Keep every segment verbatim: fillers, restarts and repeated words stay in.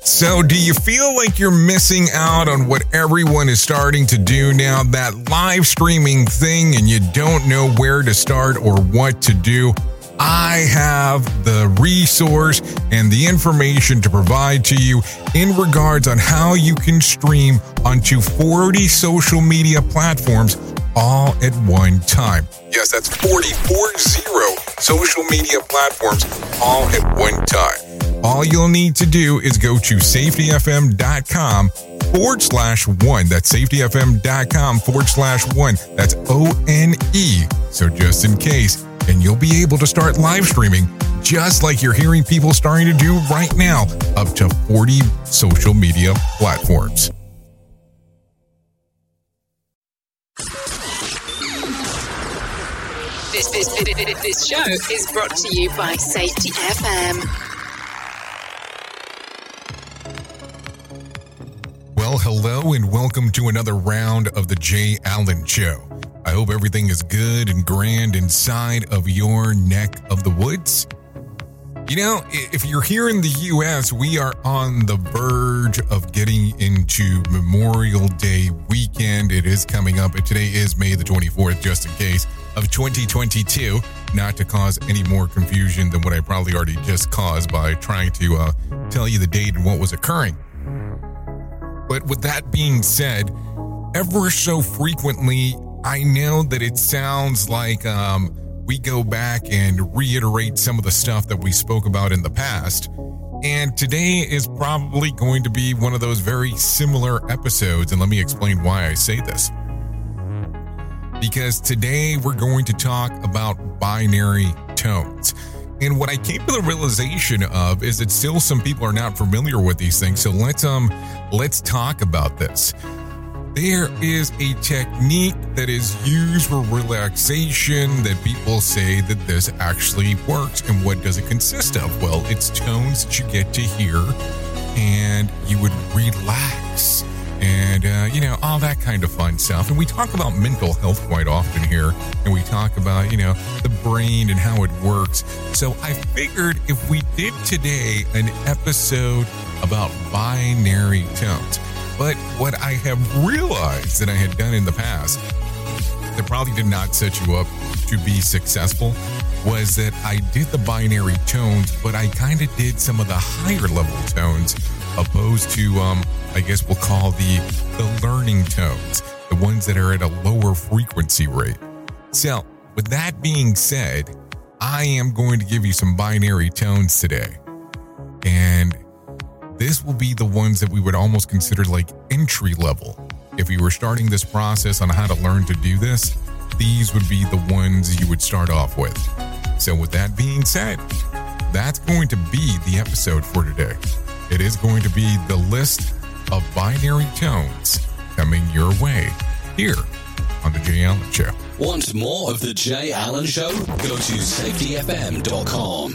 So, do you feel like you're missing out on what everyone is starting to do now, that live streaming thing, and you don't know where to start or what to do? I have the resource and the information to provide to you in regards on how you can stream onto forty social media platforms all at one time. Yes, that's forty, four zero social media platforms all at one time. All you'll need to do is go to safetyfm.com forward slash one. That's safetyfm.com forward slash one. That's O N E. So just in case, and you'll be able to start live streaming just like you're hearing people starting to do right now, up to forty social media platforms. This, this, this, this show is brought to you by Safety F M. Well, hello and welcome to another round of the Jay Allen Show. I hope everything is good and grand inside of your neck of the woods. You know, if you're here in the U S, we are on the verge of getting into Memorial Day weekend. It is coming up, and today is May the twenty-fourth, just in case, of twenty twenty-two. Not to cause any more confusion than what I probably already just caused by trying to uh, tell you the date and what was occurring. But with that being said, ever so frequently, I know that it sounds like um, we go back and reiterate some of the stuff that we spoke about in the past. And today is probably going to be one of those very similar episodes. And let me explain why I say this. Because today we're going to talk about binary tones. And what I came to the realization of is that still some people are not familiar with these things. So let's um let's talk about this. There is a technique that is used for relaxation that people say that this actually works. And what does it consist of? Well, it's tones that you get to hear and you would relax and, uh, you know, all that kind of fun stuff. And we talk about mental health quite often here. And we talk about, you know, the brain and how it works. So I figured if we did today an episode about binary tones. But what I have realized that I had done in the past that probably did not set you up to be successful was that I did the binary tones, but I kind of did some of the higher level tones opposed to, um, I guess we'll call the, the learning tones, the ones that are at a lower frequency rate. So with that being said, I am going to give you some binary tones today. And this will be the ones that we would almost consider like entry level. If you were starting this process on how to learn to do this, these would be the ones you would start off with. So with that being said, that's going to be the episode for today. It is going to be the list of binary tones coming your way here on the Jay Allen Show. Want more of the Jay Allen Show? Go to safety f m dot com.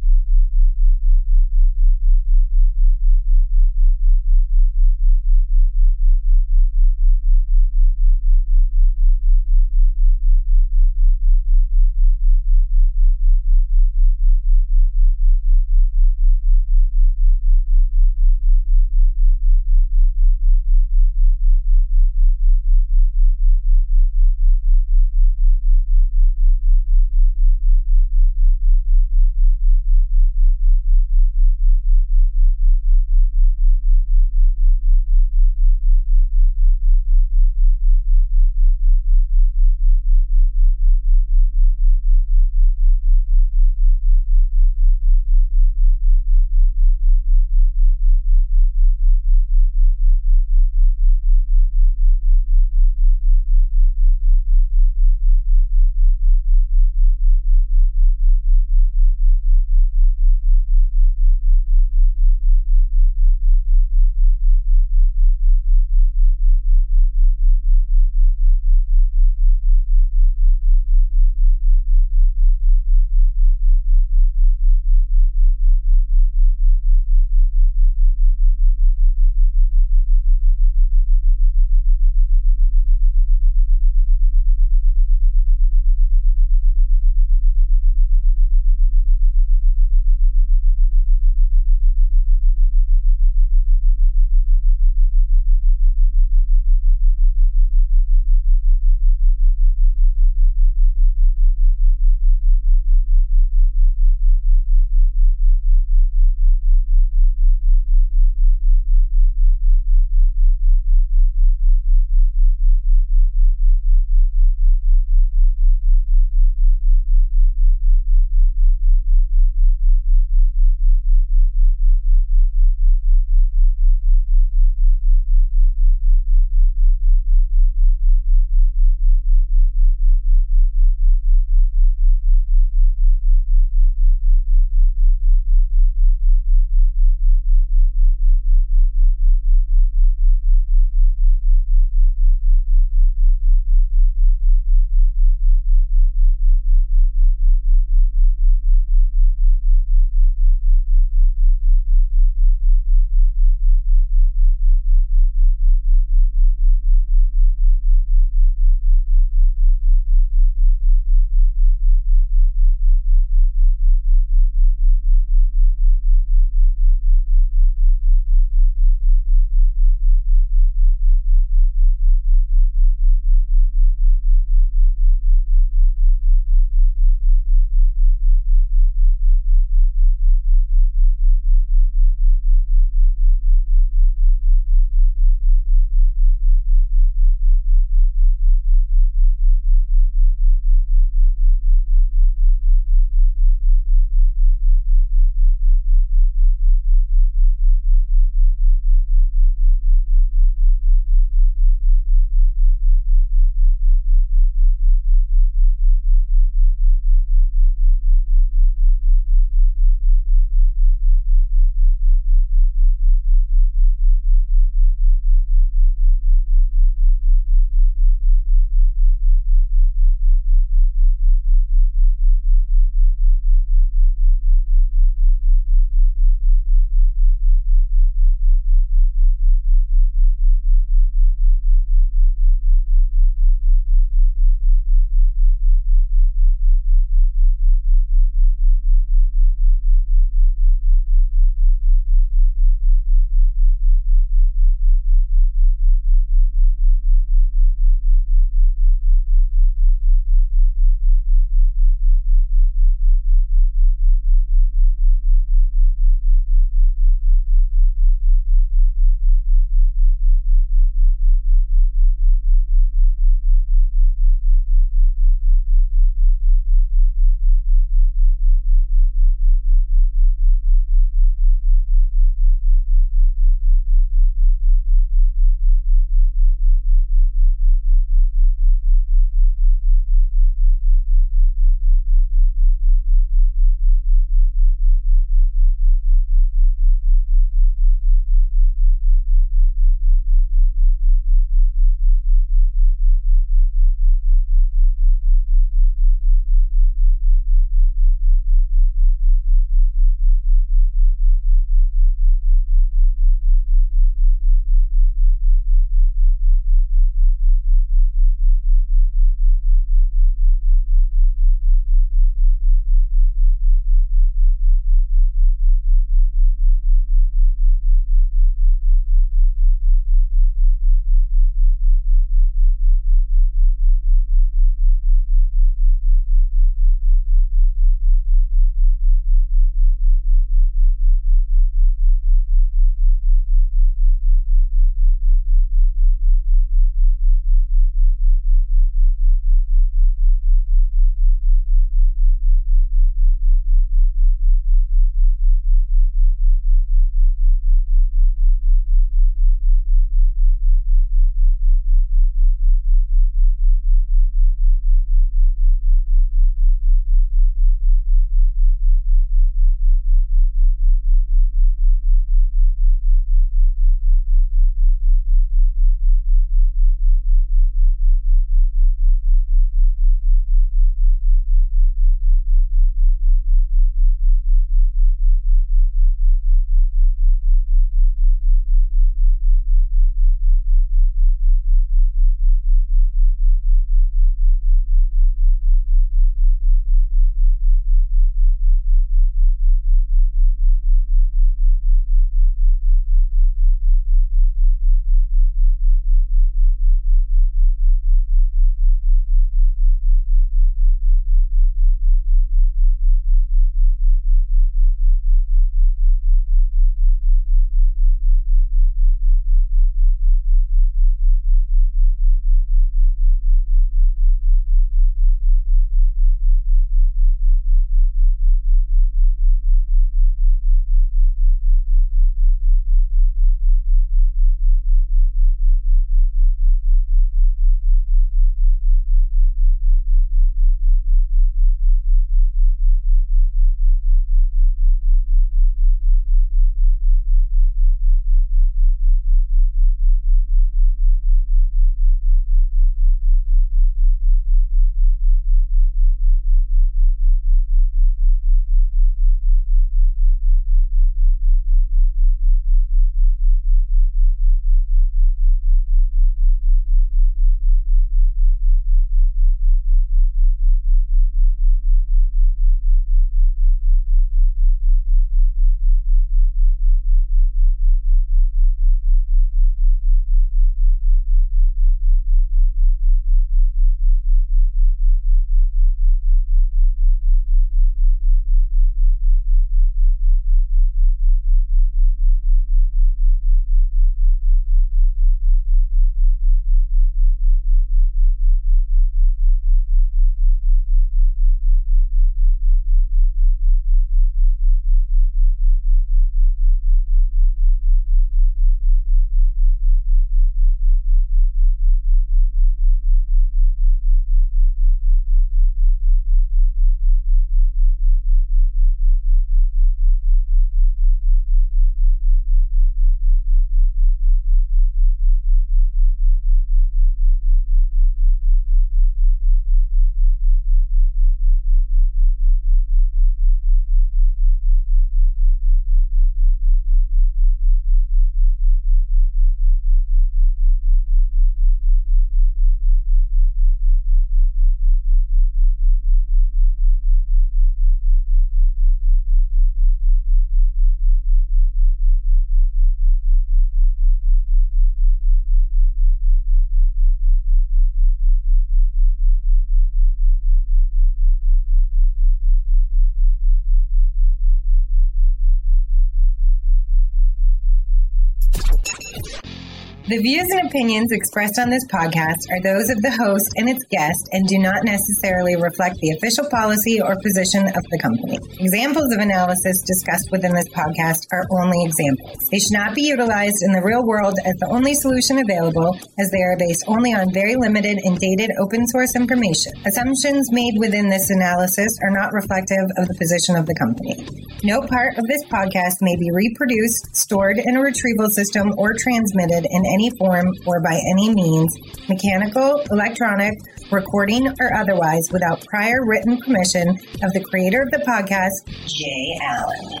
The views and opinions expressed on this podcast are those of the host and its guest and do not necessarily reflect the official policy or position of the company. Examples of analysis discussed within this podcast are only examples. They should not be utilized in the real world as the only solution available, as they are based only on very limited and dated open source information. Assumptions made within this analysis are not reflective of the position of the company. No part of this podcast may be reproduced, stored in a retrieval system, or transmitted in any any form or by any means, mechanical, electronic, recording, or otherwise, without prior written permission of the creator of the podcast, Jay Allen.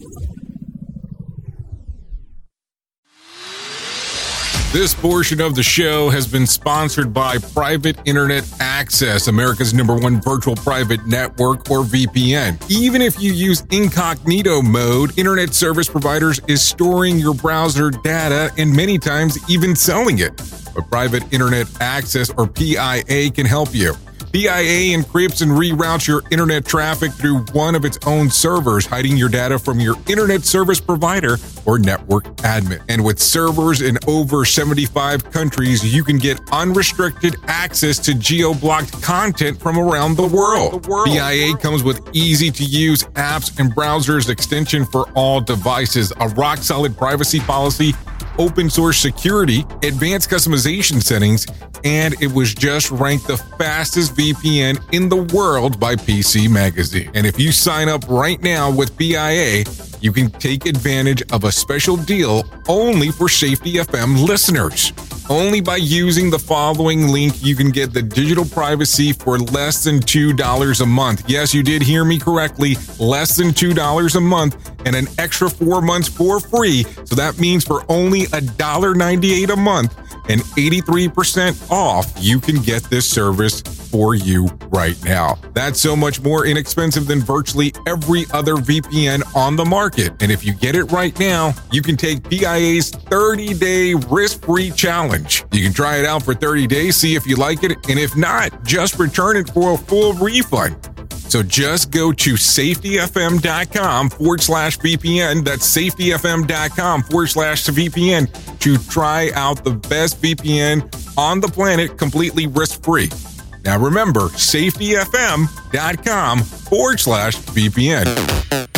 This portion of the show has been sponsored by Private Internet Access, America's number one virtual private network, or V P N. Even if you use incognito mode, internet service providers is storing your browser data and many times even selling it. But Private Internet Access, or P I A, can help you. P I A encrypts and reroutes your internet traffic through one of its own servers, hiding your data from your internet service provider or network admin. And with servers in over seventy-five countries, you can get unrestricted access to geo-blocked content from around the world. The world. P I A comes with easy-to-use apps and browsers extension for all devices, a rock-solid privacy policy, open source security, advanced customization settings, and it was just ranked the fastest V P N in the world by P C Magazine. And if you sign up right now with P I A, you can take advantage of a special deal only for Safety F M listeners. Only by using the following link, you can get the digital privacy for less than two dollars a month. Yes, you did hear me correctly, less than two dollars a month and an extra four months for free. So that means for only one dollar and ninety-eight cents a month and eighty-three percent off, you can get this service for you right now. That's so much more inexpensive than virtually every other V P N on the market. And if you get it right now, you can take P I A's thirty-day risk-free challenge. You can try it out for thirty days, see if you like it, and if not, just return it for a full refund. So just go to safetyfm.com forward slash VPN. That's safetyfm.com forward slash VPN to try out the best V P N on the planet completely risk-free. Now remember, safetyfm.com forward slash VPN.